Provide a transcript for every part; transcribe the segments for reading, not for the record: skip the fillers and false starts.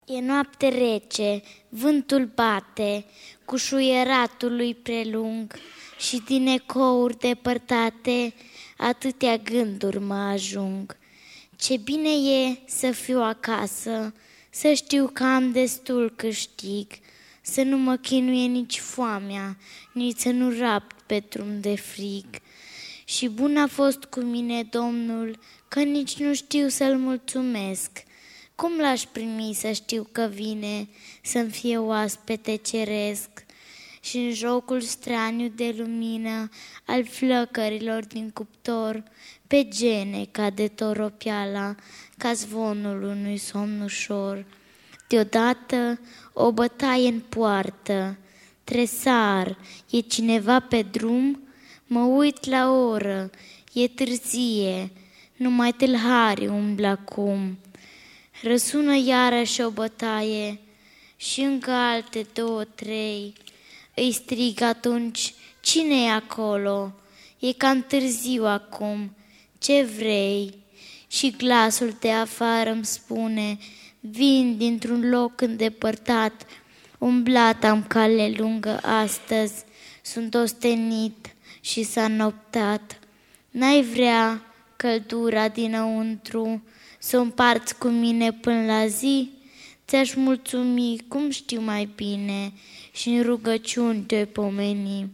E noapte rece, vântul bate cu șuieratul lui prelung și din ecouri depărtate atâtea gânduri mă ajung. Ce bine e să fiu acasă, să știu că am destul câștig, să nu mă chinuie nici foamea, nici să nu rapt pe drum de frig. Și bun a fost cu mine Domnul, că nici nu știu să-L mulțumesc. Cum l-aș primi să știu că vine să-mi fie oaspete ceresc? Și în jocul straniu de lumină al flăcărilor din cuptor, pe gene cade toropiala ca zvonul unui somn ușor. Deodată o bătaie în poartă, tresar, e cineva pe drum? Mă uit la oră, e târzie, numai tâlhari umblă acum. Răsună iarăși o bătaie și încă alte 2-3. Îi strig atunci, cine e acolo? E cam târziu acum, ce vrei? Și glasul de afară îmi spune, vin dintr-un loc îndepărtat, umblat am cale lungă astăzi, sunt ostenit și s-a noptat. N-ai vrea căldura dinăuntru să o împarți cu mine până la zi? Ți-aș mulțumi cum știu mai bine și în rugăciuni te-o pomeni.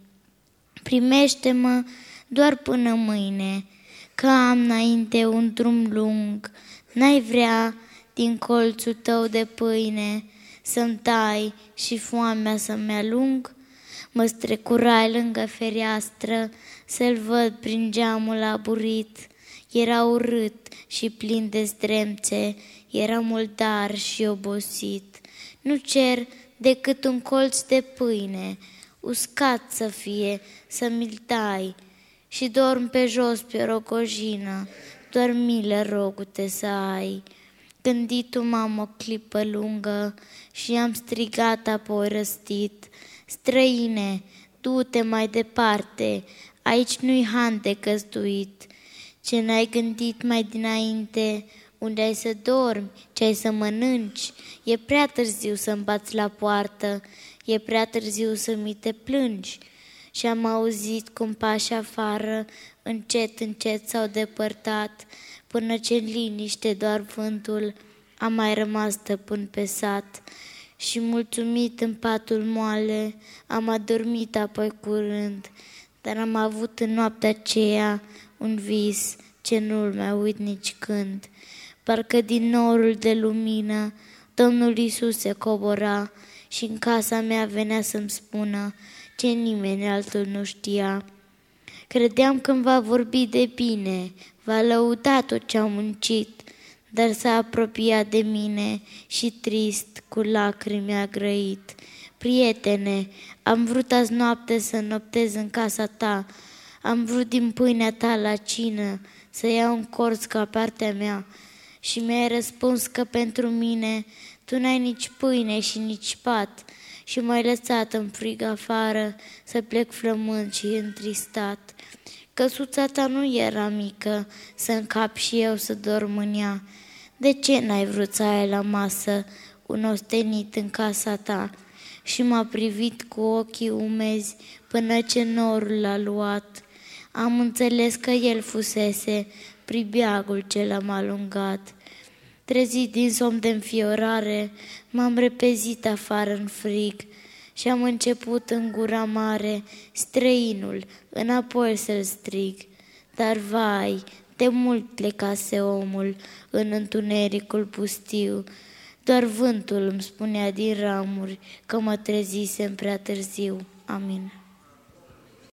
Primește-mă doar până mâine, că am înainte un drum lung. N-ai vrea din colțul tău de pâine să-mi tai și foamea să-mi alung? Mă strecurai lângă fereastră să-l văd prin geamul aburit. Era urât și plin de zdremțe, era murdar și obosit. Nu cer decât un colț de pâine, uscat să fie, să mi-l dai, și dorm pe jos pe rogojină, doar milă rogu-te să ai. Gândit-o m-am o clipă lungă și am strigat apoi răstit, străine, du-te mai departe, aici nu-i han de căzduit. Ce n-ai gândit mai dinainte, unde ai să dormi, ce ai să mănânci? E prea târziu să-mi bați la poartă, e prea târziu să mi te plângi. Și am auzit cum pași afară, încet, încet s-au depărtat, până ce-n liniște doar vântul a mai rămas stăpân pe sat. Și mulțumit în patul moale, am adormit apoi curând, dar am avut în noaptea aceea un vis ce nu-l mai uit nici când. Parcă din norul de lumină Domnul Iisus se cobora și în casa mea venea să-mi spună ce nimeni altul nu știa. Credeam că îmi va vorbi de bine, va lăuda tot ce-am muncit, dar s-a apropiat de mine și trist, cu lacrimi a grăit. Prietene, am vrut azi noapte să noptez în casa ta, am vrut din pâinea ta la cină să iau un corț ca partea mea și mi-ai răspuns că pentru mine tu n-ai nici pâine și nici pat și m-ai lăsat în frig afară să plec flămând și întristat. Căsuța ta nu era mică să încap și eu să dorm în ea. De ce n-ai vrut să ai la masă un ostenit în casa ta? Și m-a privit cu ochii umezi până ce norul l-a luat. Am înțeles că el fusese pribeagul ce l-am alungat. Trezit din somn de înfiorare, m-am repezit afară în frig și am început în gura mare străinul înapoi să-l strig. Dar vai, de mult plecase omul în întunericul pustiu, doar vântul îmi spunea din ramuri că mă trezisem prea târziu. Amin.